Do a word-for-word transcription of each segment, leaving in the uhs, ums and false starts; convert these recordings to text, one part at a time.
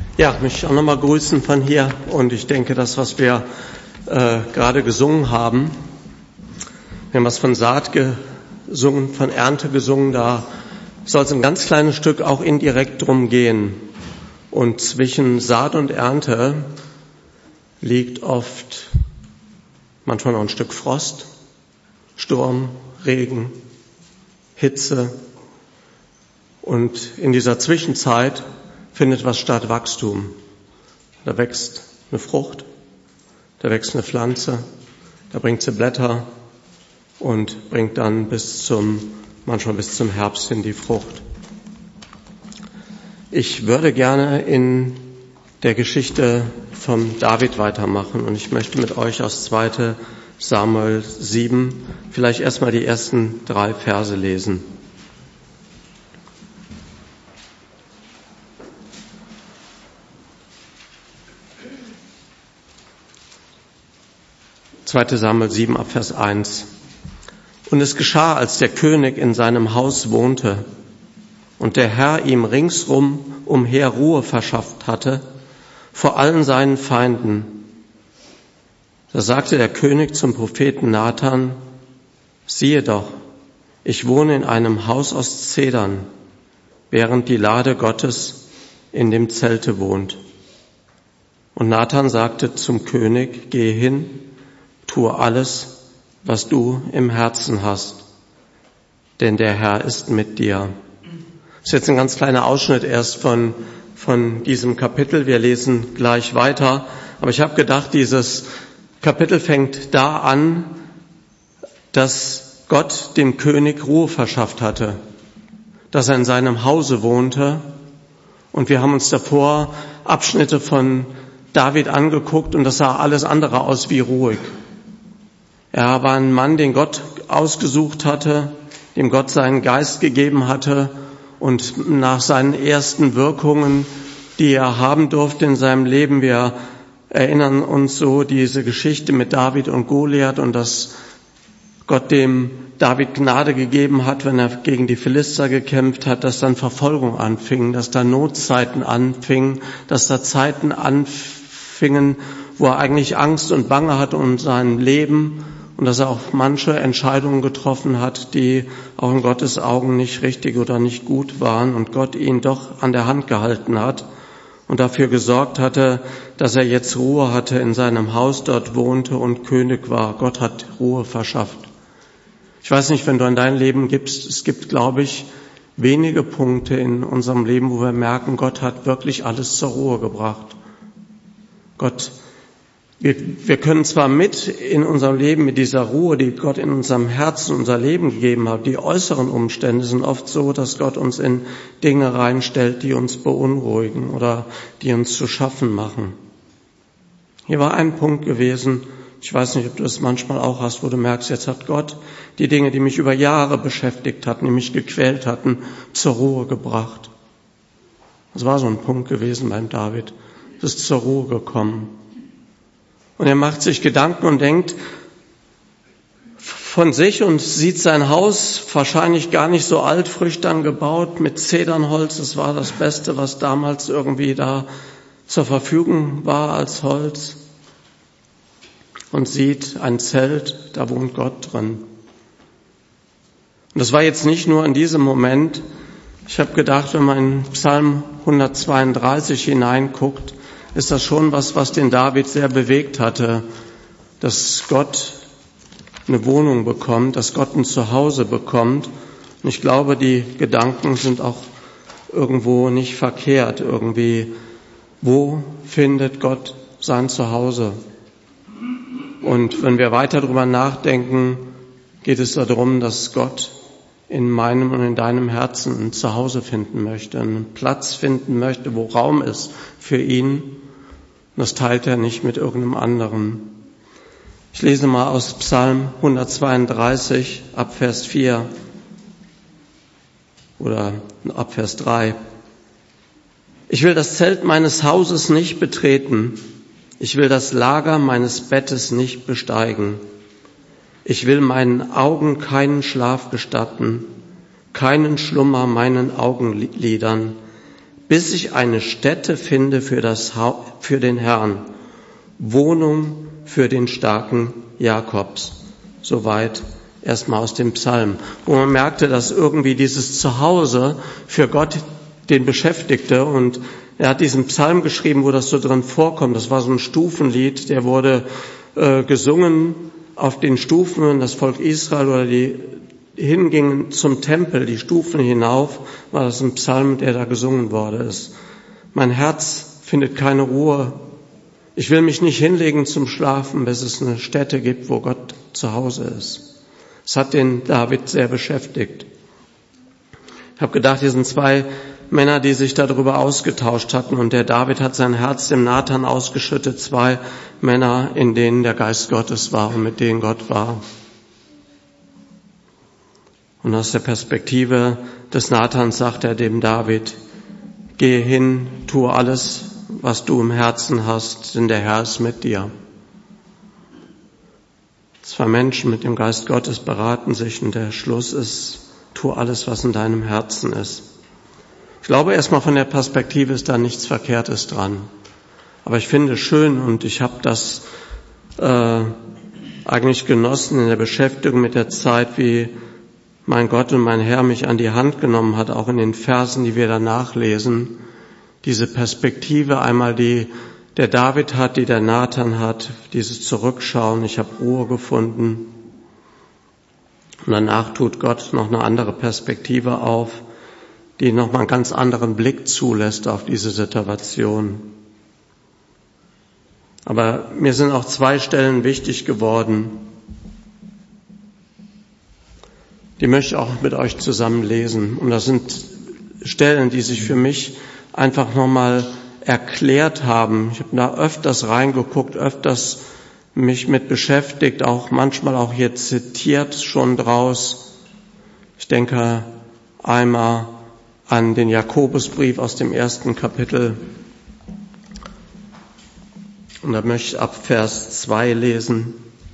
Ja, ich möchte auch nochmal grüßen von hier und ich denke, das, was wir äh, gerade gesungen haben, wir haben was von Saat gesungen, von Ernte gesungen, da soll es ein ganz kleines Stück auch indirekt drum gehen. Und zwischen Saat und Ernte liegt oft manchmal noch ein Stück Frost, Sturm, Regen, Hitze. Und in dieser Zwischenzeit findet was statt, Wachstum. Da wächst eine Frucht, da wächst eine Pflanze, da bringt sie Blätter und bringt dann bis zum, manchmal bis zum Herbst hin die Frucht. Ich würde gerne in der Geschichte von David weitermachen und ich möchte mit euch aus zweiter Samuel sieben vielleicht erstmal die ersten drei Verse lesen. zweiter Samuel sieben ab Vers eins. Und es geschah, als der König in seinem Haus wohnte und der Herr ihm ringsrum umher Ruhe verschafft hatte vor allen seinen Feinden. Da sagte der König zum Propheten Nathan: Siehe doch, ich wohne in einem Haus aus Zedern, während die Lade Gottes in dem Zelte wohnt. Und Nathan sagte zum König: Gehe hin, tue alles, was du im Herzen hast, denn der Herr ist mit dir. Das ist jetzt ein ganz kleiner Ausschnitt erst von, von diesem Kapitel. Wir lesen gleich weiter. Aber ich habe gedacht, dieses Kapitel fängt da an, dass Gott dem König Ruhe verschafft hatte, dass er in seinem Hause wohnte. Und wir haben uns davor Abschnitte von David angeguckt und das sah alles andere aus wie ruhig. Er war ein Mann, den Gott ausgesucht hatte, dem Gott seinen Geist gegeben hatte und nach seinen ersten Wirkungen, die er haben durfte in seinem Leben, wir erinnern uns so diese Geschichte mit David und Goliath und dass Gott dem David Gnade gegeben hat, wenn er gegen die Philister gekämpft hat, dass dann Verfolgung anfing, dass da Notzeiten anfingen, dass da Zeiten anfingen, wo er eigentlich Angst und Bange hatte um sein Leben und dass er auch manche Entscheidungen getroffen hat, die auch in Gottes Augen nicht richtig oder nicht gut waren und Gott ihn doch an der Hand gehalten hat und dafür gesorgt hatte, dass er jetzt Ruhe hatte, in seinem Haus dort wohnte und König war. Gott hat Ruhe verschafft. Ich weiß nicht, wenn du an dein Leben gibst, es gibt, glaube ich, wenige Punkte in unserem Leben, wo wir merken, Gott hat wirklich alles zur Ruhe gebracht. Gott Wir, wir können zwar mit in unserem Leben, mit dieser Ruhe, die Gott in unserem Herzen, unser Leben gegeben hat, die äußeren Umstände sind oft so, dass Gott uns in Dinge reinstellt, die uns beunruhigen oder die uns zu schaffen machen. Hier war ein Punkt gewesen, ich weiß nicht, ob du das manchmal auch hast, wo du merkst, jetzt hat Gott die Dinge, die mich über Jahre beschäftigt hatten, die mich gequält hatten, zur Ruhe gebracht. Das war so ein Punkt gewesen beim David. Es ist zur Ruhe gekommen. Und er macht sich Gedanken und denkt von sich und sieht sein Haus wahrscheinlich gar nicht so alt, frisch dann gebaut mit Zedernholz. Das war das Beste, was damals irgendwie da zur Verfügung war als Holz. Und sieht ein Zelt, da wohnt Gott drin. Und das war jetzt nicht nur in diesem Moment. Ich habe gedacht, wenn man in Psalm hundertzweiunddreißig hineinguckt, ist das schon was, was den David sehr bewegt hatte, dass Gott eine Wohnung bekommt, dass Gott ein Zuhause bekommt. Und ich glaube, die Gedanken sind auch irgendwo nicht verkehrt. Irgendwie, wo findet Gott sein Zuhause? Und wenn wir weiter darüber nachdenken, geht es darum, dass Gott in meinem und in deinem Herzen ein Zuhause finden möchte, einen Platz finden möchte, wo Raum ist für ihn. Und das teilt er nicht mit irgendeinem anderen. Ich lese mal aus Psalm hundertzweiunddreißig ab Vers vier oder ab Vers drei. Ich will das Zelt meines Hauses nicht betreten. Ich will das Lager meines Bettes nicht besteigen. Ich will meinen Augen keinen Schlaf gestatten, keinen Schlummer meinen Augenlidern, bis ich eine Stätte finde für das ha- für den Herrn, Wohnung für den starken Jakobs. Soweit erstmal aus dem Psalm, wo man merkte, dass irgendwie dieses Zuhause für Gott den beschäftigte, und er hat diesen Psalm geschrieben, wo das so drin vorkommt. Das war so ein Stufenlied, der wurde äh, gesungen auf den Stufen, wenn das Volk Israel oder die hingingen zum Tempel, die Stufen hinauf, war das ein Psalm, der da gesungen worden ist. Mein Herz findet keine Ruhe. Ich will mich nicht hinlegen zum Schlafen, bis es eine Stätte gibt, wo Gott zu Hause ist. Es hat den David sehr beschäftigt. Ich habe gedacht, hier sind zwei Männer, die sich darüber ausgetauscht hatten, und der David hat sein Herz dem Nathan ausgeschüttet. Zwei Männer, in denen der Geist Gottes war und mit denen Gott war. Und aus der Perspektive des Nathans sagt er dem David: Gehe hin, tue alles, was du im Herzen hast, denn der Herr ist mit dir. Zwei Menschen mit dem Geist Gottes beraten sich, und der Schluss ist: Tu alles, was in deinem Herzen ist. Ich glaube, erstmal von der Perspektive ist da nichts Verkehrtes dran. Aber ich finde es schön, und ich habe das äh, eigentlich genossen in der Beschäftigung mit der Zeit, wie mein Gott und mein Herr mich an die Hand genommen hat, auch in den Versen, die wir danach lesen. Diese Perspektive einmal, die der David hat, die der Nathan hat, dieses Zurückschauen, ich habe Ruhe gefunden. Und danach tut Gott noch eine andere Perspektive auf, die nochmal einen ganz anderen Blick zulässt auf diese Situation. Aber mir sind auch zwei Stellen wichtig geworden. Die möchte ich auch mit euch zusammen lesen. Und das sind Stellen, die sich für mich einfach nochmal erklärt haben. Ich habe da öfters reingeguckt, öfters mich mit beschäftigt, auch manchmal auch hier zitiert schon draus. Ich denke einmal an den Jakobusbrief aus dem ersten Kapitel. Und da möchte ich ab Vers zwei lesen.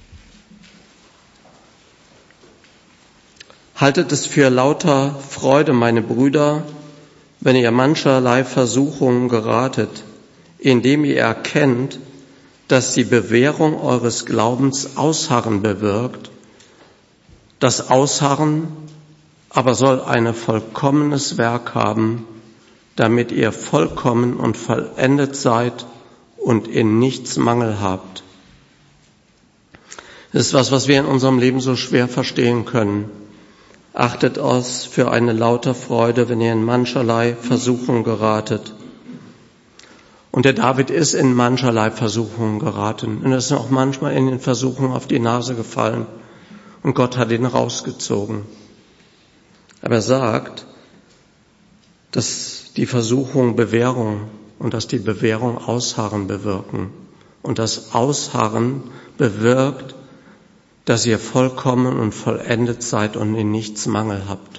Haltet es für lauter Freude, meine Brüder, wenn ihr mancherlei Versuchungen geratet, indem ihr erkennt, dass die Bewährung eures Glaubens Ausharren bewirkt. Das Ausharren aber soll ein vollkommenes Werk haben, damit ihr vollkommen und vollendet seid und in nichts Mangel habt. Das ist was, was wir in unserem Leben so schwer verstehen können. Achtet es für eine lauter Freude, wenn ihr in mancherlei Versuchung geratet. Und der David ist in mancherlei Versuchungen geraten. Und er ist auch manchmal in den Versuchungen auf die Nase gefallen. Und Gott hat ihn rausgezogen. Aber er sagt, dass die Versuchung Bewährung und dass die Bewährung Ausharren bewirken. Und das Ausharren bewirkt, dass ihr vollkommen und vollendet seid und in nichts Mangel habt.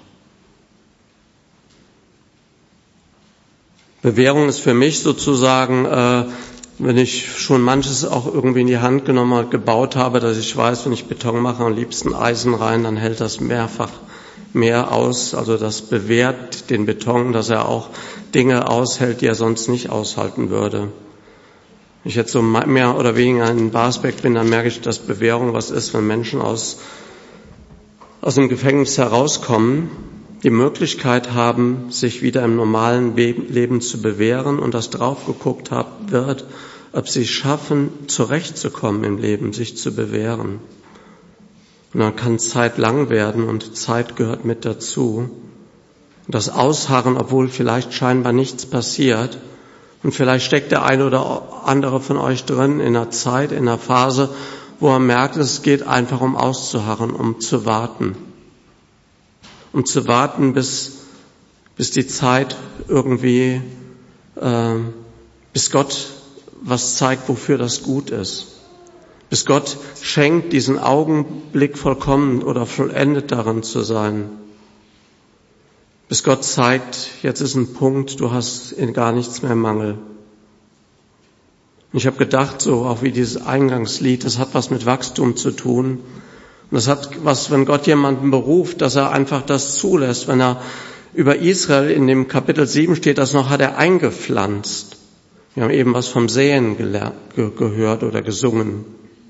Bewährung ist für mich sozusagen, äh, wenn ich schon manches auch irgendwie in die Hand genommen und gebaut habe, dass ich weiß, wenn ich Beton mache, am liebsten Eisen rein, dann hält das mehrfach mehr aus. Also das bewährt den Beton, dass er auch Dinge aushält, die er sonst nicht aushalten würde. Wenn ich jetzt so mehr oder weniger in Barsbeck bin, dann merke ich, dass Bewährung was ist, wenn Menschen aus, aus dem Gefängnis herauskommen, die Möglichkeit haben, sich wieder im normalen Leben zu bewähren und das drauf geguckt wird, ob sie es schaffen, zurechtzukommen im Leben, sich zu bewähren. Und dann kann Zeit lang werden und Zeit gehört mit dazu. Und das Ausharren, obwohl vielleicht scheinbar nichts passiert. Und vielleicht steckt der eine oder andere von euch drin in einer Zeit, in einer Phase, wo er merkt, es geht einfach um auszuharren, um zu warten. Um zu warten, bis, bis die Zeit irgendwie, äh, bis Gott was zeigt, wofür das gut ist. Bis Gott schenkt, diesen Augenblick vollkommen oder vollendet darin zu sein. Bis Gott zeigt, jetzt ist ein Punkt, du hast in gar nichts mehr Mangel. Und ich habe gedacht, so auch wie dieses Eingangslied, das hat was mit Wachstum zu tun. Und das hat was, wenn Gott jemanden beruft, dass er einfach das zulässt, wenn er Über Israel in dem Kapitel sieben steht das noch, hat er eingepflanzt. Wir haben eben was vom Säen gelernt, ge- gehört oder gesungen.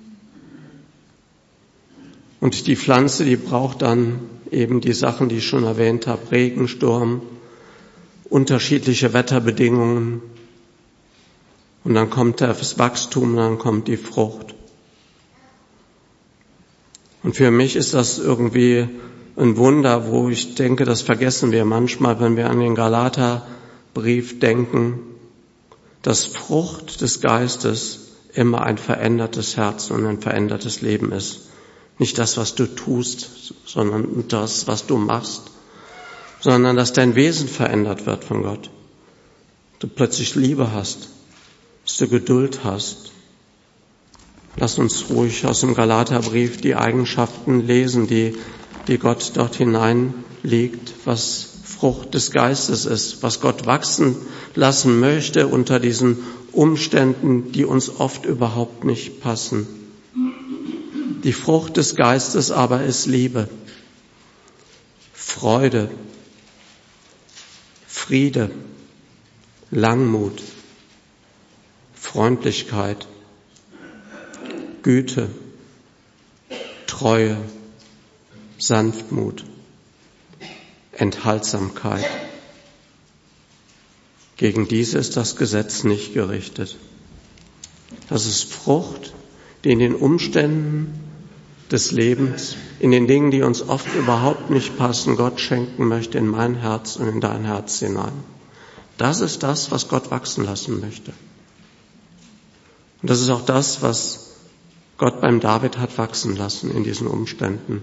Und die Pflanze, die braucht dann eben die Sachen, die ich schon erwähnt habe, Regen, Sturm, unterschiedliche Wetterbedingungen. Und dann kommt das Wachstum, dann kommt die Frucht. Und für mich ist das irgendwie ein Wunder, wo ich denke, das vergessen wir manchmal, wenn wir an den Galaterbrief denken, dass Frucht des Geistes immer ein verändertes Herz und ein verändertes Leben ist. Nicht das, was du tust, sondern das, was du machst, sondern dass dein Wesen verändert wird von Gott. Du plötzlich Liebe hast, dass du Geduld hast. Lass uns ruhig aus dem Galaterbrief die Eigenschaften lesen, die, die Gott dort hineinlegt, was Frucht des Geistes ist, was Gott wachsen lassen möchte unter diesen Umständen, die uns oft überhaupt nicht passen. Die Frucht des Geistes aber ist Liebe, Freude, Friede, Langmut, Freundlichkeit, Güte, Treue, Sanftmut, Enthaltsamkeit. Gegen diese ist das Gesetz nicht gerichtet. Das ist Frucht, die in den Umständen des Lebens, in den Dingen, die uns oft überhaupt nicht passen, Gott schenken möchte in mein Herz und in dein Herz hinein. Das ist das, was Gott wachsen lassen möchte. Und das ist auch das, was Gott beim David hat wachsen lassen in diesen Umständen.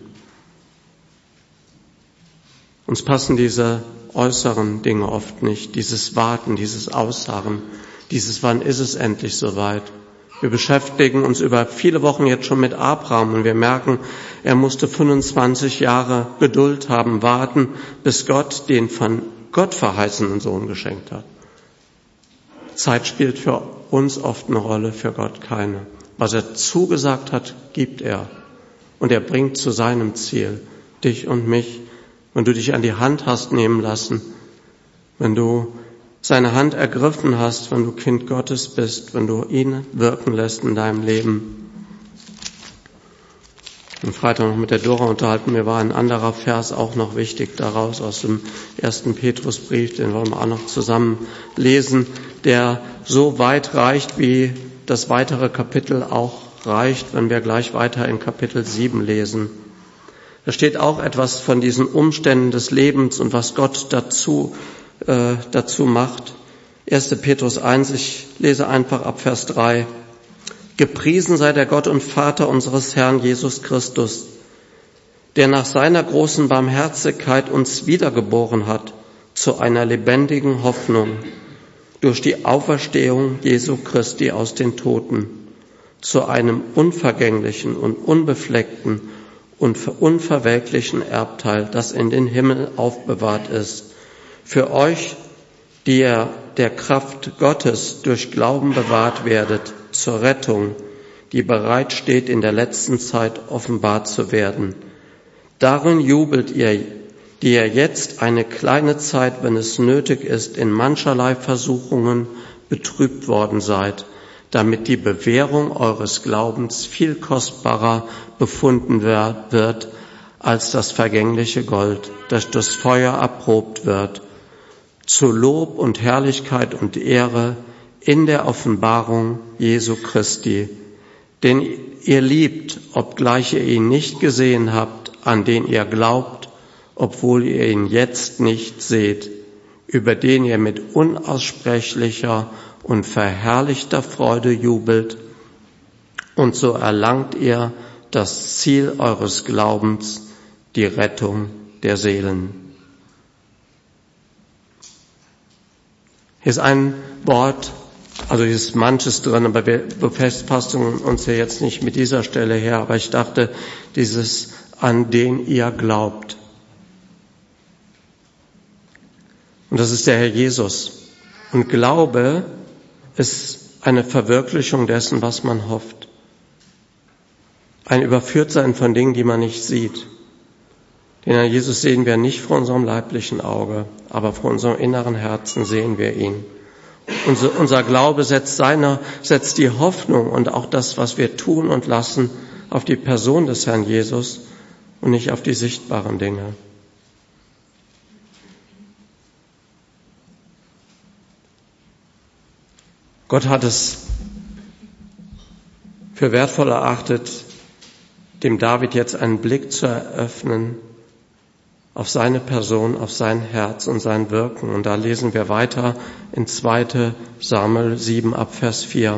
Uns passen diese äußeren Dinge oft nicht, dieses Warten, dieses Ausharren, dieses wann ist es endlich soweit. Wir beschäftigen uns über viele Wochen jetzt schon mit Abraham und wir merken, er musste fünfundzwanzig Jahre Geduld haben, warten, bis Gott den von Gott verheißenen Sohn geschenkt hat. Zeit spielt für uns oft eine Rolle, für Gott keine. Was er zugesagt hat, gibt er. Und er bringt zu seinem Ziel dich und mich. Wenn du dich an die Hand hast nehmen lassen, wenn du seine Hand ergriffen hast, wenn du Kind Gottes bist, wenn du ihn wirken lässt in deinem Leben. Am Freitag noch mit der Dora unterhalten, mir war ein anderer Vers auch noch wichtig daraus aus dem ersten Petrusbrief, den wollen wir auch noch zusammen lesen, der so weit reicht, wie das weitere Kapitel auch reicht, wenn wir gleich weiter in Kapitel sieben lesen. Da steht auch etwas von diesen Umständen des Lebens und was Gott dazu, äh, dazu macht. erster Petrus eins, ich lese einfach ab Vers drei. Gepriesen sei der Gott und Vater unseres Herrn Jesus Christus, der nach seiner großen Barmherzigkeit uns wiedergeboren hat zu einer lebendigen Hoffnung durch die Auferstehung Jesu Christi aus den Toten, zu einem unvergänglichen und unbefleckten und unverwelklichen Erbteil, das in den Himmel aufbewahrt ist. Für euch, die ihr der Kraft Gottes durch Glauben bewahrt werdet, zur Rettung, die bereit steht, in der letzten Zeit offenbar zu werden. Darin jubelt ihr, die ihr jetzt eine kleine Zeit, wenn es nötig ist, in mancherlei Versuchungen betrübt worden seid, damit die Bewährung eures Glaubens viel kostbarer befunden wird als das vergängliche Gold, das durchs Feuer erprobt wird, zu Lob und Herrlichkeit und Ehre in der Offenbarung Jesu Christi, den ihr liebt, obgleich ihr ihn nicht gesehen habt, an den ihr glaubt, obwohl ihr ihn jetzt nicht seht, über den ihr mit unaussprechlicher und verherrlichter Freude jubelt, und so erlangt ihr das Ziel eures Glaubens, die Rettung der Seelen. Hier ist ein Wort, also hier ist manches drin, aber wir befestigen uns ja jetzt nicht mit dieser Stelle her, aber ich dachte, dieses an den ihr glaubt. Und das ist der Herr Jesus. Und Glaube ist eine Verwirklichung dessen, was man hofft. Ein Überführtsein von Dingen, die man nicht sieht. Den Herrn Jesus sehen wir nicht vor unserem leiblichen Auge, aber vor unserem inneren Herzen sehen wir ihn. Unser, unser Glaube setzt, seine, setzt die Hoffnung und auch das, was wir tun und lassen, auf die Person des Herrn Jesus und nicht auf die sichtbaren Dinge. Gott hat es für wertvoll erachtet, dem David jetzt einen Blick zu eröffnen auf seine Person, auf sein Herz und sein Wirken. Und da lesen wir weiter in zweiter Samuel sieben ab Vers vier.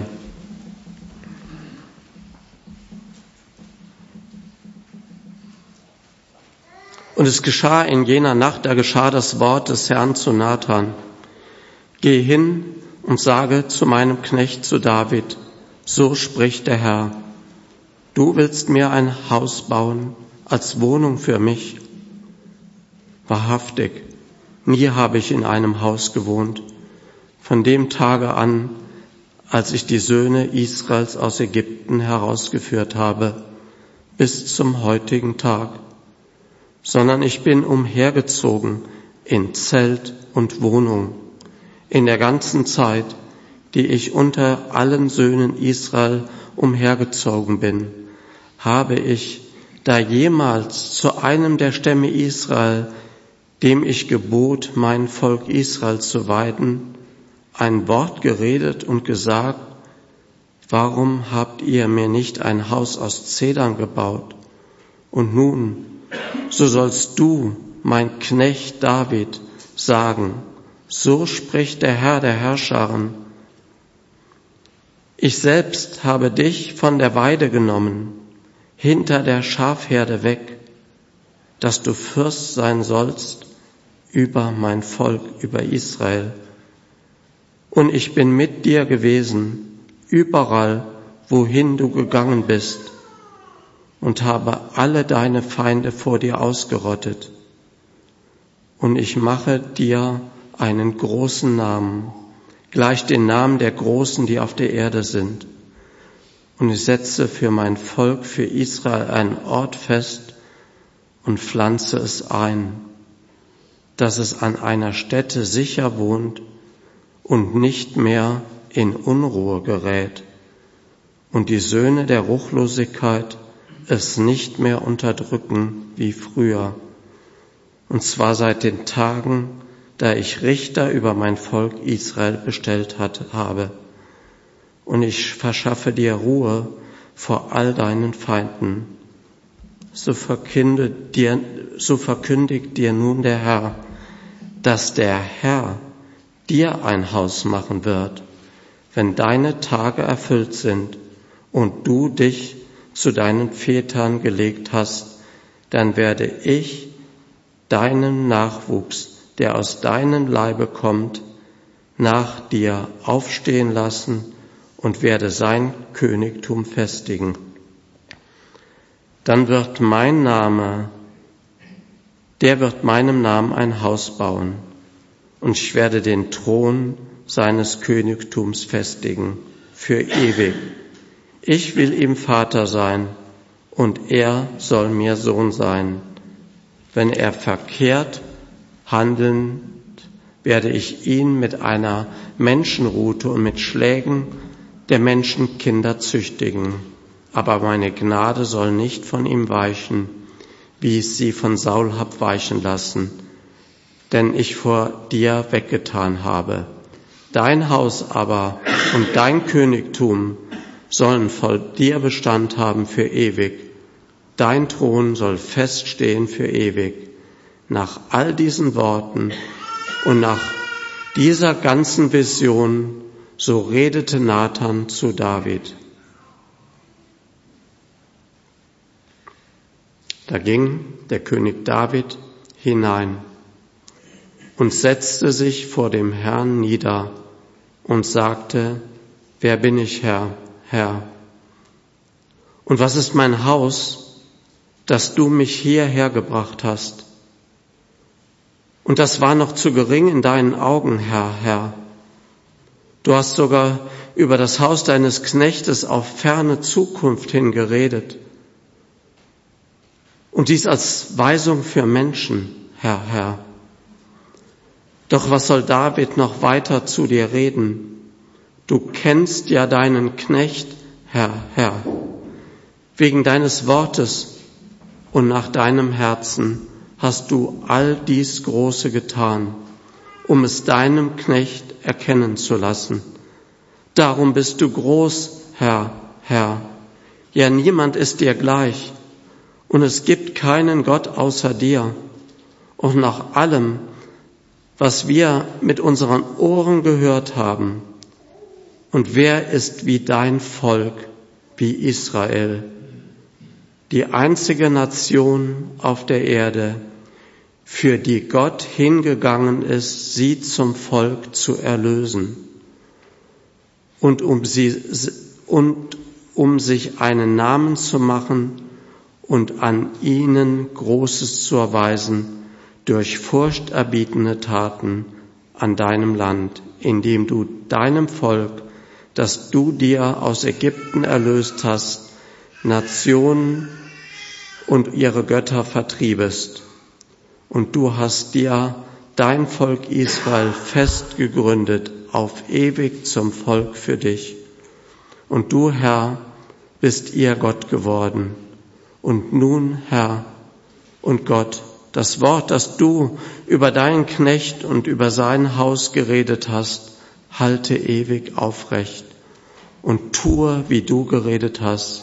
Und es geschah in jener Nacht, da geschah das Wort des Herrn zu Nathan: Geh hin und sage zu meinem Knecht, zu David, so spricht der Herr, du willst mir ein Haus bauen als Wohnung für mich. Wahrhaftig, nie habe ich in einem Haus gewohnt, von dem Tage an, als ich die Söhne Israels aus Ägypten herausgeführt habe, bis zum heutigen Tag, sondern ich bin umhergezogen in Zelt und Wohnung, in der ganzen Zeit, die ich unter allen Söhnen Israel umhergezogen bin, habe ich da jemals zu einem der Stämme Israel, dem ich gebot, mein Volk Israel zu weiden, ein Wort geredet und gesagt, warum habt ihr mir nicht ein Haus aus Zedern gebaut? Und nun, so sollst du, mein Knecht David, sagen, so spricht der Herr der Herrscharen, ich selbst habe dich von der Weide genommen, hinter der Schafherde weg, dass du Fürst sein sollst über mein Volk, über Israel. Und ich bin mit dir gewesen, überall, wohin du gegangen bist, und habe alle deine Feinde vor dir ausgerottet. Und ich mache dir einen großen Namen, gleich den Namen der Großen, die auf der Erde sind. Und ich setze für mein Volk, für Israel, einen Ort fest und pflanze es ein, dass es an einer Stätte sicher wohnt und nicht mehr in Unruhe gerät und die Söhne der Ruchlosigkeit es nicht mehr unterdrücken wie früher, und zwar seit den Tagen, da ich Richter über mein Volk Israel bestellt hatte, habe. Und ich verschaffe dir Ruhe vor all deinen Feinden. So verkündet dir, so verkündigt dir nun der Herr, dass der Herr dir ein Haus machen wird, wenn deine Tage erfüllt sind und du dich zu deinen Vätern gelegt hast, dann werde ich deinen Nachwuchs, der aus deinem Leibe kommt, nach dir aufstehen lassen und werde sein Königtum festigen. Dann wird mein Name, der wird meinem Namen ein Haus bauen, und ich werde den Thron seines Königtums festigen für ewig. Ich will ihm Vater sein, und er soll mir Sohn sein. Wenn er verkehrt handelnd, werde ich ihn mit einer Menschenrute und mit Schlägen der Menschenkinder züchtigen. Aber meine Gnade soll nicht von ihm weichen, wie ich sie von Saul hab weichen lassen, denn ich vor dir weggetan habe. Dein Haus aber und dein Königtum sollen vor dir Bestand haben für ewig. Dein Thron soll feststehen für ewig. Nach all diesen Worten und nach dieser ganzen Vision, so redete Nathan zu David. Da ging der König David hinein und setzte sich vor dem Herrn nieder und sagte, wer bin ich, Herr, Herr? Und was ist mein Haus, dass du mich hierher gebracht hast? Und das war noch zu gering in deinen Augen, Herr, Herr. Du hast sogar über das Haus deines Knechtes auf ferne Zukunft hin geredet. Und dies als Weisung für Menschen, Herr, Herr. Doch was soll David noch weiter zu dir reden? Du kennst ja deinen Knecht, Herr, Herr. Wegen deines Wortes und nach deinem Herzen hast du all dies Große getan, um es deinem Knecht erkennen zu lassen. Darum bist du groß, Herr, Herr. Ja, niemand ist dir gleich, und es gibt keinen Gott außer dir. Und nach allem, was wir mit unseren Ohren gehört haben, und wer ist wie dein Volk, wie Israel, die einzige Nation auf der Erde, für die Gott hingegangen ist, sie zum Volk zu erlösen und um sie und um sich einen Namen zu machen und an ihnen Großes zu erweisen durch furchterbietende Taten an deinem Land, indem du deinem Volk, das du dir aus Ägypten erlöst hast, Nationen und ihre Götter vertriebest. Und du hast dir dein Volk Israel fest gegründet, auf ewig zum Volk für dich. Und du, Herr, bist ihr Gott geworden. Und nun, Herr und Gott, das Wort, das du über deinen Knecht und über sein Haus geredet hast, halte ewig aufrecht und tue, wie du geredet hast.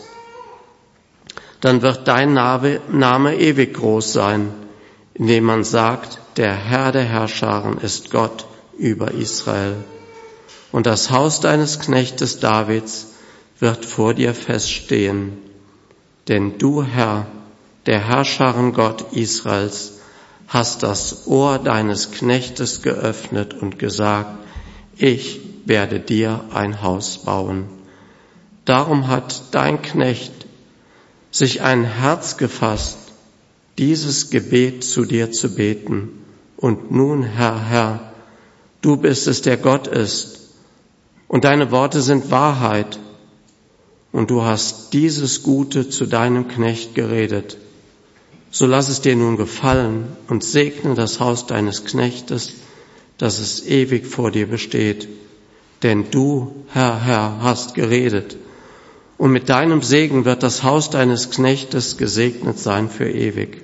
Dann wird dein Name, Name ewig groß sein, indem man sagt, der Herr der Herrscharen ist Gott über Israel. Und das Haus deines Knechtes Davids wird vor dir feststehen. Denn du, Herr, der Herrscharen Gott Israels, hast das Ohr deines Knechtes geöffnet und gesagt, ich werde dir ein Haus bauen. Darum hat dein Knecht sich ein Herz gefasst, dieses Gebet zu dir zu beten. Und nun, Herr, Herr, du bist es, der Gott ist, und deine Worte sind Wahrheit, und du hast dieses Gute zu deinem Knecht geredet. So lass es dir nun gefallen und segne das Haus deines Knechtes, dass es ewig vor dir besteht. Denn du, Herr, Herr, hast geredet, und mit deinem Segen wird das Haus deines Knechtes gesegnet sein für ewig.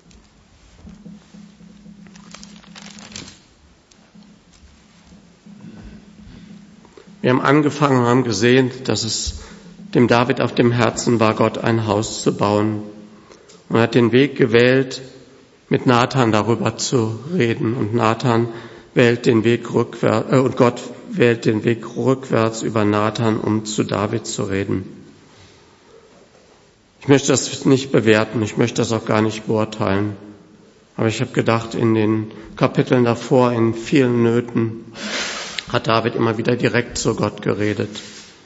Wir haben angefangen und haben gesehen, dass es dem David auf dem Herzen war, Gott ein Haus zu bauen. Und er hat den Weg gewählt, mit Nathan darüber zu reden. Und Nathan wählt den Weg rückwärts, äh, und Gott wählt den Weg rückwärts über Nathan, um zu David zu reden. Ich möchte das nicht bewerten, ich möchte das auch gar nicht beurteilen. Aber ich habe gedacht, in den Kapiteln davor, in vielen Nöten, hat David immer wieder direkt zu Gott geredet.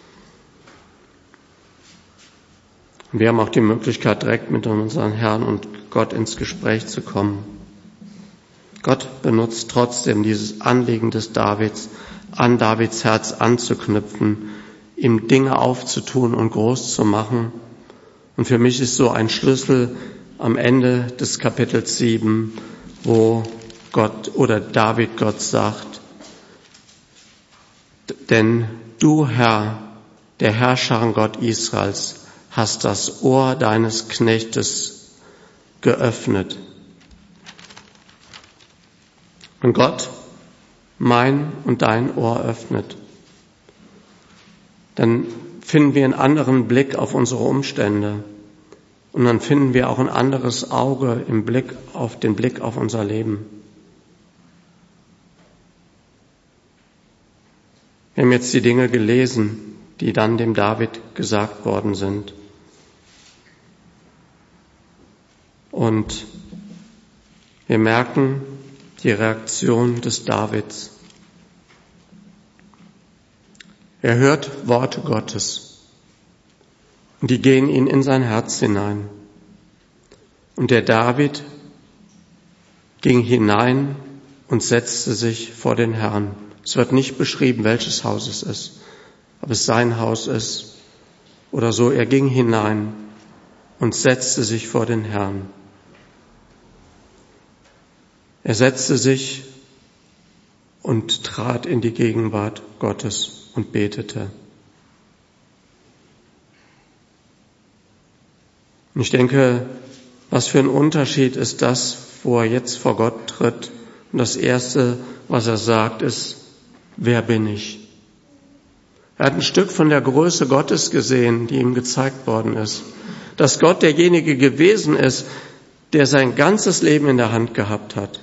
Wir haben auch die Möglichkeit, direkt mit unserem Herrn und Gott ins Gespräch zu kommen. Gott benutzt trotzdem dieses Anliegen des Davids, an Davids Herz anzuknüpfen, ihm Dinge aufzutun und groß zu machen. Und für mich ist so ein Schlüssel am Ende des Kapitels sieben, wo Gott oder David Gott sagt, denn du, Herr, der Herrscher Gott Israels, hast das Ohr deines Knechtes geöffnet. Und Gott mein und dein Ohr öffnet, dann finden wir einen anderen Blick auf unsere Umstände und dann finden wir auch ein anderes Auge im Blick auf den Blick auf unser Leben. Wir haben jetzt die Dinge gelesen, die dann dem David gesagt worden sind. Und wir merken die Reaktion des Davids. Er hört Worte Gottes und die gehen ihn in sein Herz hinein. Und der David ging hinein und setzte sich vor den Herrn. Es wird nicht beschrieben, welches Haus es ist, ob es sein Haus ist oder so. Er ging hinein und setzte sich vor den Herrn. Er setzte sich und trat in die Gegenwart Gottes und betete. Und ich denke, was für ein Unterschied ist das, wo er jetzt vor Gott tritt. Und das Erste, was er sagt, ist, wer bin ich? Er hat ein Stück von der Größe Gottes gesehen, die ihm gezeigt worden ist. Dass Gott derjenige gewesen ist, der sein ganzes Leben in der Hand gehabt hat.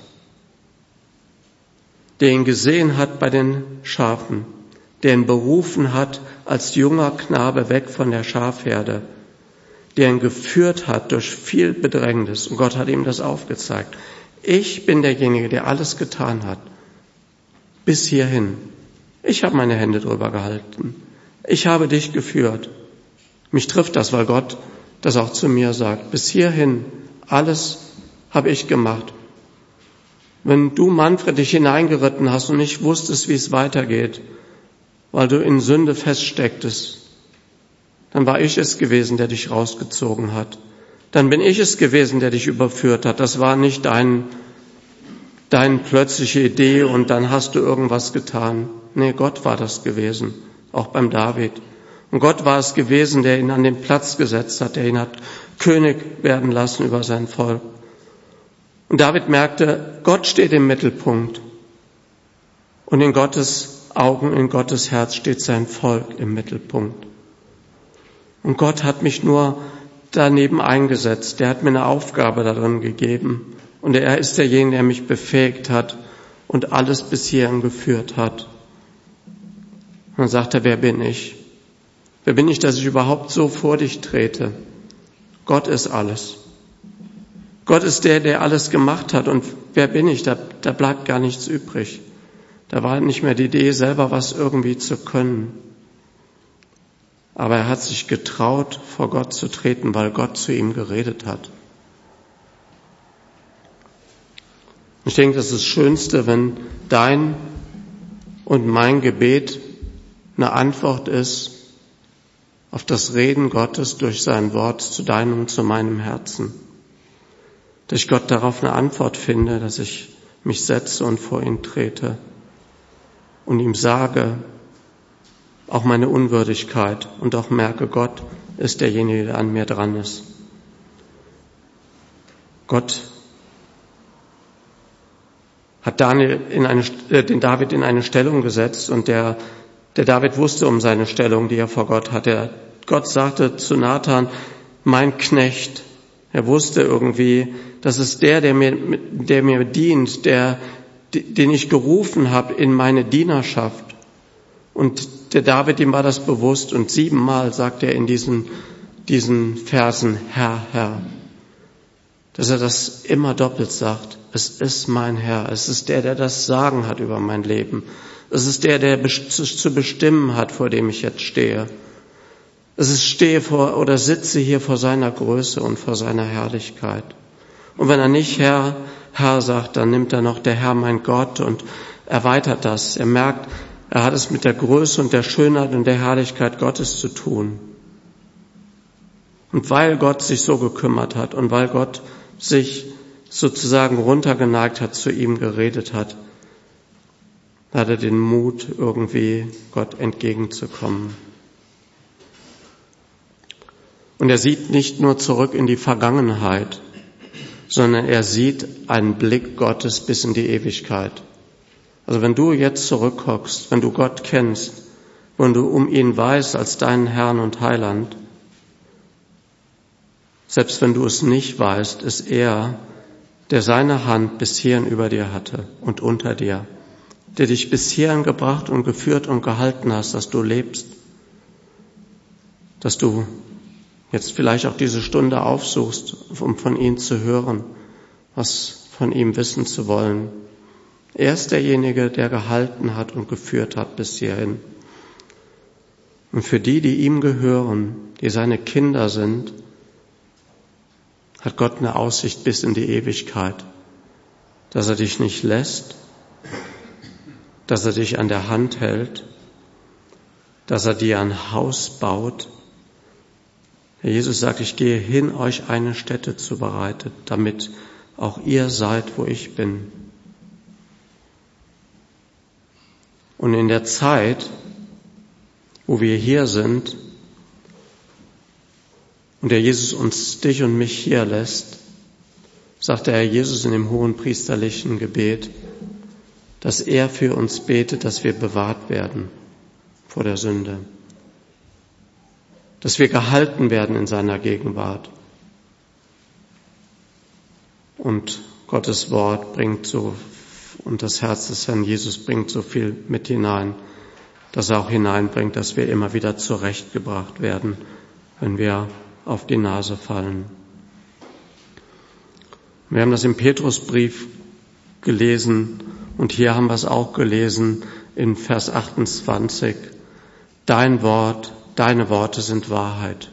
Der ihn gesehen hat bei den Schafen. Der ihn berufen hat als junger Knabe weg von der Schafherde. Der ihn geführt hat durch viel Bedrängnis. Und Gott hat ihm das aufgezeigt. Ich bin derjenige, der alles getan hat. Bis hierhin. Ich habe meine Hände drüber gehalten. Ich habe dich geführt. Mich trifft das, weil Gott das auch zu mir sagt. Bis hierhin, alles habe ich gemacht. Wenn du, Manfred, dich hineingeritten hast und nicht wusstest, wie es weitergeht, weil du in Sünde feststecktest, dann war ich es gewesen, der dich rausgezogen hat. Dann bin ich es gewesen, der dich überführt hat. Das war nicht dein, deine plötzliche Idee und dann hast du irgendwas getan. Nee, Gott war das gewesen, auch beim David. Und Gott war es gewesen, der ihn an den Platz gesetzt hat, der ihn hat König werden lassen über sein Volk. Und David merkte, Gott steht im Mittelpunkt. Und in Gottes Augen, in Gottes Herz steht sein Volk im Mittelpunkt. Und Gott hat mich nur daneben eingesetzt. Der hat mir eine Aufgabe darin gegeben. Und er ist derjenige, der mich befähigt hat und alles bis hierhin geführt hat. Und dann sagt er, wer bin ich? Wer bin ich, dass ich überhaupt so vor dich trete? Gott ist alles. Gott ist der, der alles gemacht hat. Und wer bin ich? Da, da bleibt gar nichts übrig. Da war nicht mehr die Idee, selber was irgendwie zu können. Aber er hat sich getraut, vor Gott zu treten, weil Gott zu ihm geredet hat. Ich denke, das ist das Schönste, wenn dein und mein Gebet eine Antwort ist auf das Reden Gottes durch sein Wort zu deinem und zu meinem Herzen. Dass ich Gott darauf eine Antwort finde, dass ich mich setze und vor ihn trete und ihm sage, auch meine Unwürdigkeit und auch merke, Gott ist derjenige, der an mir dran ist. Gott hat Daniel in eine, äh, den David in eine Stellung gesetzt und der, der David wusste um seine Stellung, die er vor Gott hatte. Gott sagte zu Nathan, mein Knecht. Er wusste irgendwie, das ist der, der mir, der mir dient, der, den ich gerufen habe in meine Dienerschaft. Und der David, ihm war das bewusst und siebenmal sagt er in diesen, diesen Versen, Herr, Herr. Dass er das immer doppelt sagt. Es ist mein Herr. Es ist der, der das Sagen hat über mein Leben. Es ist der, der zu bestimmen hat, vor dem ich jetzt stehe. Es ist, stehe vor oder sitze hier vor seiner Größe und vor seiner Herrlichkeit. Und wenn er nicht Herr, Herr sagt, dann nimmt er noch der Herr mein Gott und erweitert das. Er merkt, er hat es mit der Größe und der Schönheit und der Herrlichkeit Gottes zu tun. Und weil Gott sich so gekümmert hat und weil Gott sich sozusagen runtergeneigt hat, zu ihm geredet hat, hat er den Mut, irgendwie Gott entgegenzukommen. Und er sieht nicht nur zurück in die Vergangenheit, sondern er sieht einen Blick Gottes bis in die Ewigkeit. Also wenn du jetzt zurückguckst, wenn du Gott kennst, wenn du um ihn weißt als deinen Herrn und Heiland, selbst wenn du es nicht weißt, ist er, der seine Hand bis hierhin über dir hatte und unter dir, der dich bis hierhin gebracht und geführt und gehalten hast, dass du lebst, dass du jetzt vielleicht auch diese Stunde aufsuchst, um von ihm zu hören, was von ihm wissen zu wollen. Er ist derjenige, der gehalten hat und geführt hat bis hierhin. Und für die, die ihm gehören, die seine Kinder sind, hat Gott eine Aussicht bis in die Ewigkeit, dass er dich nicht lässt, dass er dich an der Hand hält, dass er dir ein Haus baut. Herr Jesus sagt, ich gehe hin, euch eine Stätte zu bereiten, damit auch ihr seid, wo ich bin. Und in der Zeit, wo wir hier sind und der Jesus uns, dich und mich hier lässt, sagt der Herr Jesus in dem hohenpriesterlichen Gebet, dass er für uns betet, dass wir bewahrt werden vor der Sünde, dass wir gehalten werden in seiner Gegenwart. Und Gottes Wort bringt so, und das Herz des Herrn Jesus bringt so viel mit hinein, dass er auch hineinbringt, dass wir immer wieder zurechtgebracht werden, wenn wir auf die Nase fallen. Wir haben das im Petrusbrief gelesen und hier haben wir es auch gelesen in Vers achtundzwanzig. Dein Wort, deine Worte sind Wahrheit.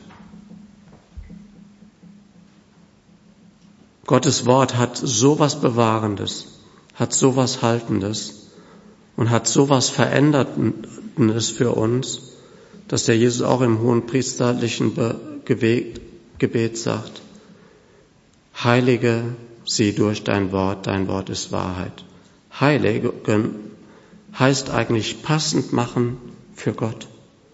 Gottes Wort hat sowas Bewahrendes, hat sowas Haltendes und hat sowas Veränderndes für uns, dass der Jesus auch im hohenpriesterlichen Gebet sagt, heilige sie durch dein Wort, dein Wort ist Wahrheit. Heiligen heißt eigentlich passend machen für Gott.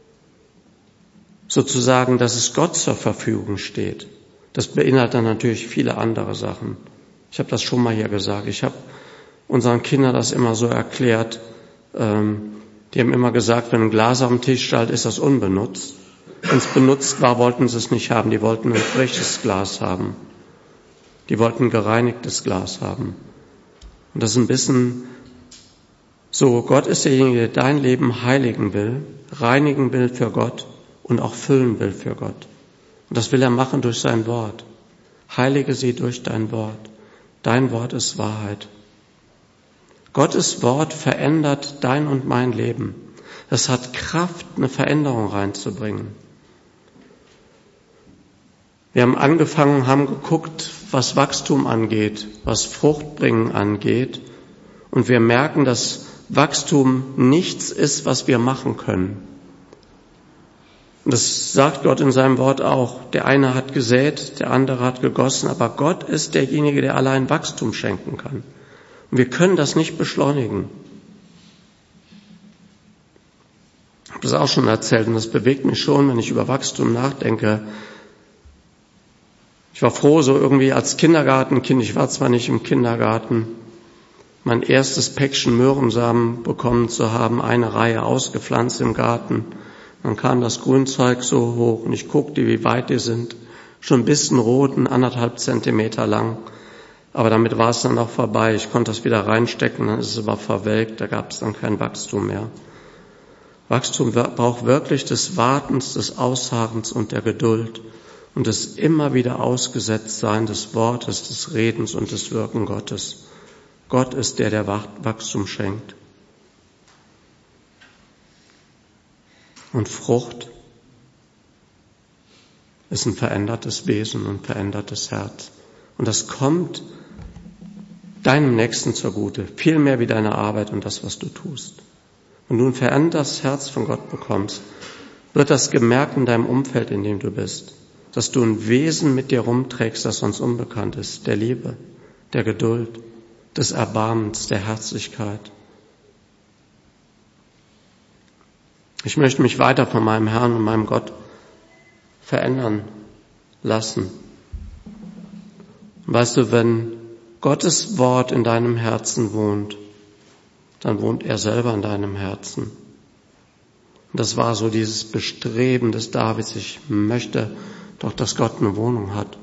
Sozusagen, dass es Gott zur Verfügung steht. Das beinhaltet dann natürlich viele andere Sachen. Ich habe das schon mal hier gesagt. Ich habe unseren Kindern das immer so erklärt. Ähm, die haben immer gesagt, wenn ein Glas auf dem Tisch steht, ist das unbenutzt. Wenn es benutzt war, wollten sie es nicht haben. Die wollten ein frisches Glas haben. Die wollten ein gereinigtes Glas haben. Und das ist ein bisschen so, Gott ist derjenige, der dein Leben heiligen will, reinigen will für Gott und auch füllen will für Gott. Und das will er machen durch sein Wort. Heilige sie durch dein Wort. Dein Wort ist Wahrheit. Gottes Wort verändert dein und mein Leben. Es hat Kraft, eine Veränderung reinzubringen. Wir haben angefangen, haben geguckt, was Wachstum angeht, was Fruchtbringen angeht. Und wir merken, dass Wachstum nichts ist, was wir machen können. Und das sagt Gott in seinem Wort auch. Der eine hat gesät, der andere hat gegossen, aber Gott ist derjenige, der allein Wachstum schenken kann. Und wir können das nicht beschleunigen. Ich habe das auch schon erzählt und das bewegt mich schon, wenn ich über Wachstum nachdenke. Ich war froh, so irgendwie als Kindergartenkind, ich war zwar nicht im Kindergarten, mein erstes Päckchen Möhrensamen bekommen zu haben, eine Reihe ausgepflanzt im Garten. Dann kam das Grünzeug so hoch und ich guckte, wie weit die sind. Schon ein bisschen rot, anderthalb Zentimeter lang. Aber damit war es dann auch vorbei. Ich konnte das wieder reinstecken, dann ist es aber verwelkt, da gab es dann kein Wachstum mehr. Wachstum braucht wirklich des Wartens, des Ausharrens und der Geduld und des immer wieder Ausgesetztsein des Wortes, des Redens und des Wirken Gottes. Gott ist der, der Wachstum schenkt. Und Frucht ist ein verändertes Wesen und verändertes Herz. Und das kommt deinem Nächsten zugute, viel mehr wie deine Arbeit und das, was du tust. Wenn du ein verändertes Herz von Gott bekommst, wird das gemerkt in deinem Umfeld, in dem du bist, dass du ein Wesen mit dir rumträgst, das uns unbekannt ist, der Liebe, der Geduld, des Erbarmens, der Herzlichkeit. Ich möchte mich weiter von meinem Herrn und meinem Gott verändern lassen. Weißt du, wenn Gottes Wort in deinem Herzen wohnt, dann wohnt er selber in deinem Herzen. Und das war so dieses Bestreben des Davids, ich möchte doch, dass Gott eine Wohnung hat.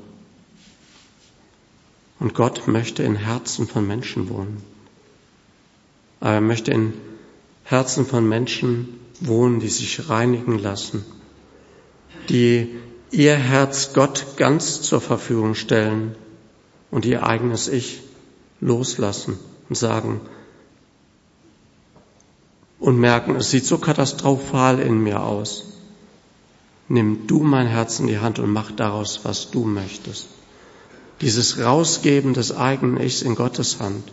Und Gott möchte in Herzen von Menschen wohnen. Aber er möchte in Herzen von Menschen wohnen, die sich reinigen lassen, die ihr Herz Gott ganz zur Verfügung stellen und ihr eigenes Ich loslassen und sagen und merken, es sieht so katastrophal in mir aus. Nimm du mein Herz in die Hand und mach daraus, was du möchtest. Dieses Rausgeben des eigenen Ichs in Gottes Hand.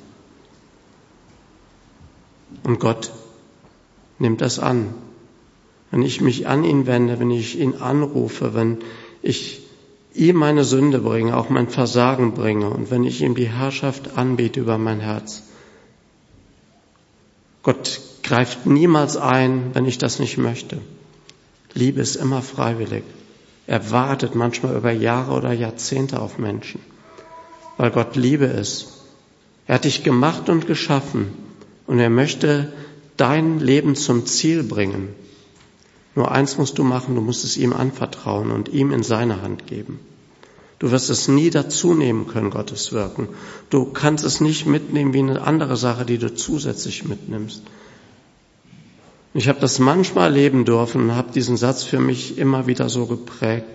Und Gott nimmt das an. Wenn ich mich an ihn wende, wenn ich ihn anrufe, wenn ich ihm meine Sünde bringe, auch mein Versagen bringe und wenn ich ihm die Herrschaft anbiete über mein Herz. Gott greift niemals ein, wenn ich das nicht möchte. Liebe ist immer freiwillig. Er wartet manchmal über Jahre oder Jahrzehnte auf Menschen, weil Gott Liebe ist. Er hat dich gemacht und geschaffen und er möchte dein Leben zum Ziel bringen. Nur eins musst du machen, du musst es ihm anvertrauen und ihm in seine Hand geben. Du wirst es nie dazu nehmen können, Gottes Wirken. Du kannst es nicht mitnehmen wie eine andere Sache, die du zusätzlich mitnimmst. Ich habe das manchmal erleben dürfen und habe diesen Satz für mich immer wieder so geprägt.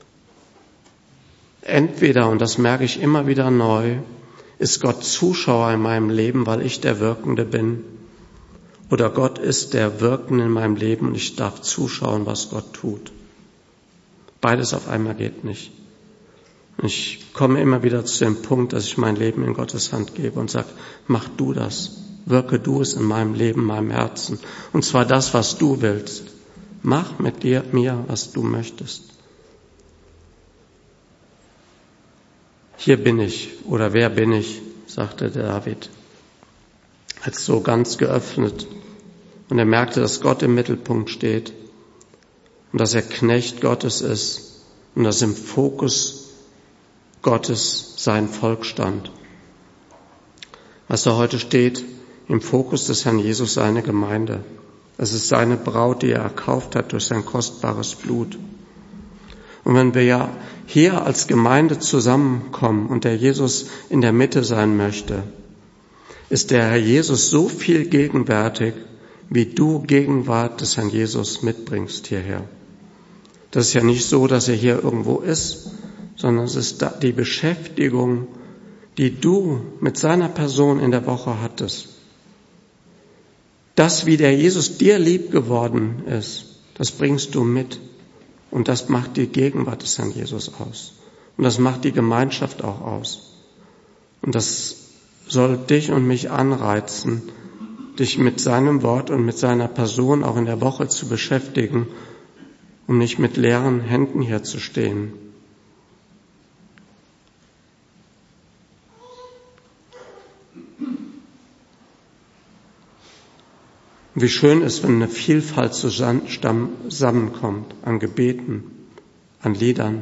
Entweder, und das merke ich immer wieder neu, ist Gott Zuschauer in meinem Leben, weil ich der Wirkende bin, oder Gott ist der Wirkende in meinem Leben und ich darf zuschauen, was Gott tut. Beides auf einmal geht nicht. Und ich komme immer wieder zu dem Punkt, dass ich mein Leben in Gottes Hand gebe und sage, mach du das. Wirke du es in meinem Leben, in meinem Herzen. Und zwar das, was du willst. Mach mit dir, mir, was du möchtest. Hier bin ich, oder wer bin ich, sagte der David. Hat so ganz geöffnet. Und er merkte, dass Gott im Mittelpunkt steht. Und dass er Knecht Gottes ist. Und dass im Fokus Gottes sein Volk stand. Was da heute steht, im Fokus des Herrn Jesus seine Gemeinde. Es ist seine Braut, die er erkauft hat durch sein kostbares Blut. Und wenn wir ja hier als Gemeinde zusammenkommen und der Jesus in der Mitte sein möchte, ist der Herr Jesus so viel gegenwärtig, wie du Gegenwart des Herrn Jesus mitbringst hierher. Das ist ja nicht so, dass er hier irgendwo ist, sondern es ist die Beschäftigung, die du mit seiner Person in der Woche hattest. Das, wie der Jesus dir lieb geworden ist, das bringst du mit. Und das macht die Gegenwart des Herrn Jesus aus. Und das macht die Gemeinschaft auch aus. Und das soll dich und mich anreizen, dich mit seinem Wort und mit seiner Person auch in der Woche zu beschäftigen, um nicht mit leeren Händen hier zu stehen. Wie schön ist, wenn eine Vielfalt zusammenkommt an Gebeten, an Liedern,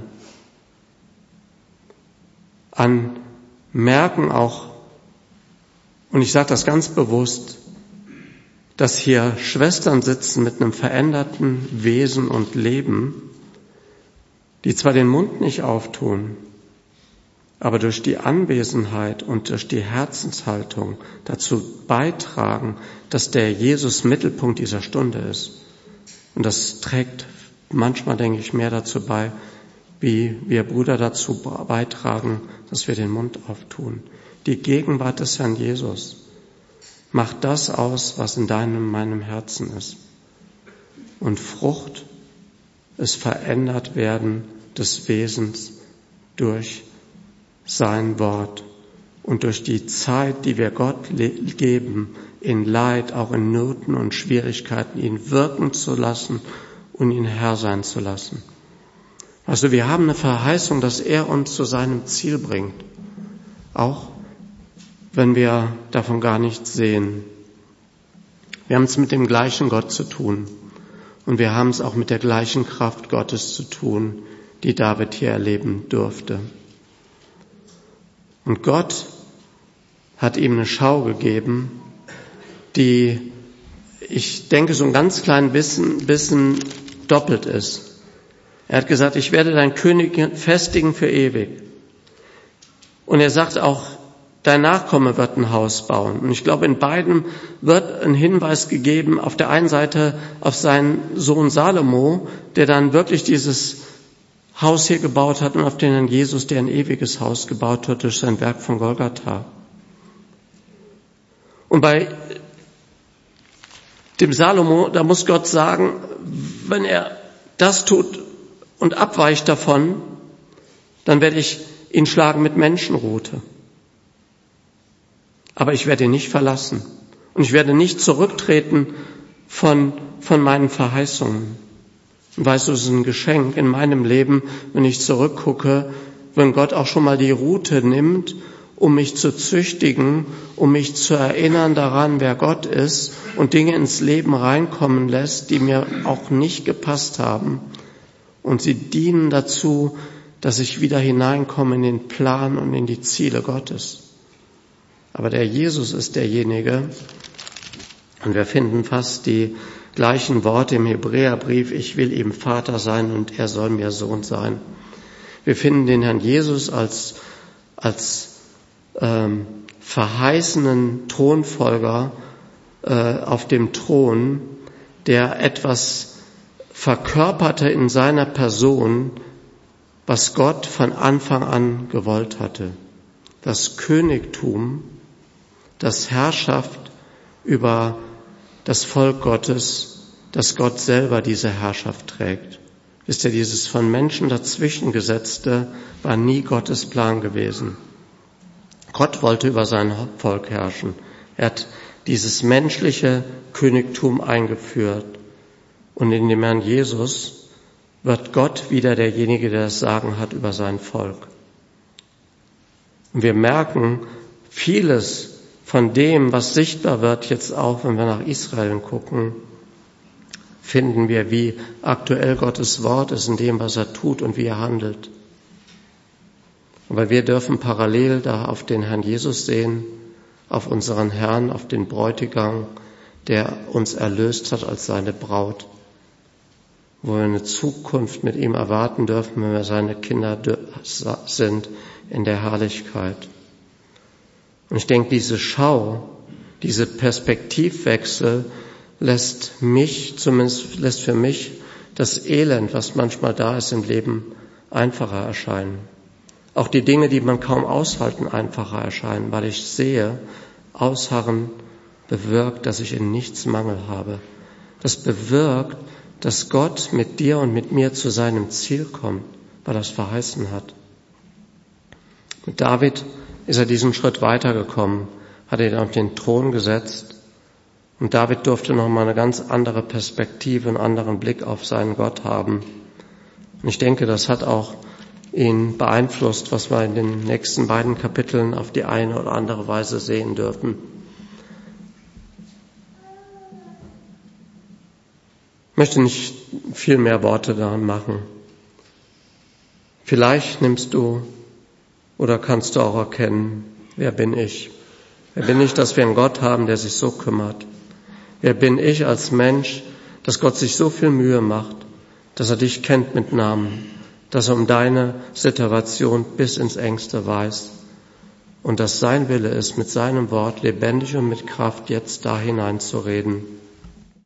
an Merken auch, und ich sage das ganz bewusst, dass hier Schwestern sitzen mit einem veränderten Wesen und Leben, die zwar den Mund nicht auftun, aber durch die Anwesenheit und durch die Herzenshaltung dazu beitragen, dass der Jesus Mittelpunkt dieser Stunde ist. Und das trägt manchmal, denke ich, mehr dazu bei, wie wir Brüder dazu beitragen, dass wir den Mund auftun. Die Gegenwart des Herrn Jesus macht das aus, was in deinem, meinem Herzen ist. Und Frucht ist verändert werden des Wesens durch sein Wort und durch die Zeit, die wir Gott geben, in Leid, auch in Nöten und Schwierigkeiten, ihn wirken zu lassen und ihn Herr sein zu lassen. Also wir haben eine Verheißung, dass er uns zu seinem Ziel bringt, auch wenn wir davon gar nichts sehen. Wir haben es mit dem gleichen Gott zu tun und wir haben es auch mit der gleichen Kraft Gottes zu tun, die David hier erleben durfte. Und Gott hat ihm eine Schau gegeben, die, ich denke, so ein ganz klein bisschen, bisschen doppelt ist. Er hat gesagt, ich werde dein König festigen für ewig. Und er sagt auch, dein Nachkomme wird ein Haus bauen. Und ich glaube, in beiden wird ein Hinweis gegeben, auf der einen Seite auf seinen Sohn Salomo, der dann wirklich dieses Haus hier gebaut hat, und auf den Herrn Jesus, der ein ewiges Haus gebaut hat durch sein Werk von Golgatha. Und bei dem Salomo, da muss Gott sagen, wenn er das tut und abweicht davon, dann werde ich ihn schlagen mit Menschenrute. Aber ich werde ihn nicht verlassen. Und ich werde nicht zurücktreten von, von meinen Verheißungen. Und weißt du, es ist ein Geschenk in meinem Leben, wenn ich zurückgucke, wenn Gott auch schon mal die Route nimmt um mich zu züchtigen, um mich zu erinnern daran, wer Gott ist und Dinge ins Leben reinkommen lässt, die mir auch nicht gepasst haben. Und sie dienen dazu, dass ich wieder hineinkomme in den Plan und in die Ziele Gottes. Aber der Jesus ist derjenige, und wir finden fast die gleichen Worte im Hebräerbrief, ich will ihm Vater sein und er soll mir Sohn sein. Wir finden den Herrn Jesus als, als ähm, verheißenen Thronfolger äh, auf dem Thron, der etwas verkörperte in seiner Person, was Gott von Anfang an gewollt hatte. Das Königtum, das Herrschaft über das Volk Gottes, dass Gott selber diese Herrschaft trägt. Wisst ihr, dieses von Menschen dazwischen gesetzte war nie Gottes Plan gewesen. Gott wollte über sein Volk herrschen. Er hat dieses menschliche Königtum eingeführt. Und in dem Herrn Jesus wird Gott wieder derjenige, der das Sagen hat über sein Volk. Und wir merken, vieles von dem, was sichtbar wird, jetzt auch, wenn wir nach Israel gucken, finden wir, wie aktuell Gottes Wort ist in dem, was er tut und wie er handelt. Aber wir dürfen parallel da auf den Herrn Jesus sehen, auf unseren Herrn, auf den Bräutigam, der uns erlöst hat als seine Braut, wo wir eine Zukunft mit ihm erwarten dürfen, wenn wir seine Kinder sind in der Herrlichkeit. Und ich denke, diese Schau, diese Perspektivwechsel lässt mich, zumindest lässt für mich das Elend, was manchmal da ist im Leben, einfacher erscheinen. Auch die Dinge, die man kaum aushalten, einfacher erscheinen, weil ich sehe, Ausharren bewirkt, dass ich in nichts Mangel habe. Das bewirkt, dass Gott mit dir und mit mir zu seinem Ziel kommt, weil er es verheißen hat. Mit David ist er diesen Schritt weitergekommen, hat ihn auf den Thron gesetzt. Und David durfte nochmal eine ganz andere Perspektive, einen anderen Blick auf seinen Gott haben. Und ich denke, das hat auch ihn beeinflusst, was wir in den nächsten beiden Kapiteln auf die eine oder andere Weise sehen dürfen. Ich möchte nicht viel mehr Worte daran machen. Vielleicht nimmst du oder kannst du auch erkennen, wer bin ich? Wer bin ich, dass wir einen Gott haben, der sich so kümmert? Wer bin ich als Mensch, dass Gott sich so viel Mühe macht, dass er dich kennt mit Namen, dass er um deine Situation bis ins Engste weiß und dass sein Wille ist, mit seinem Wort lebendig und mit Kraft jetzt da hineinzureden.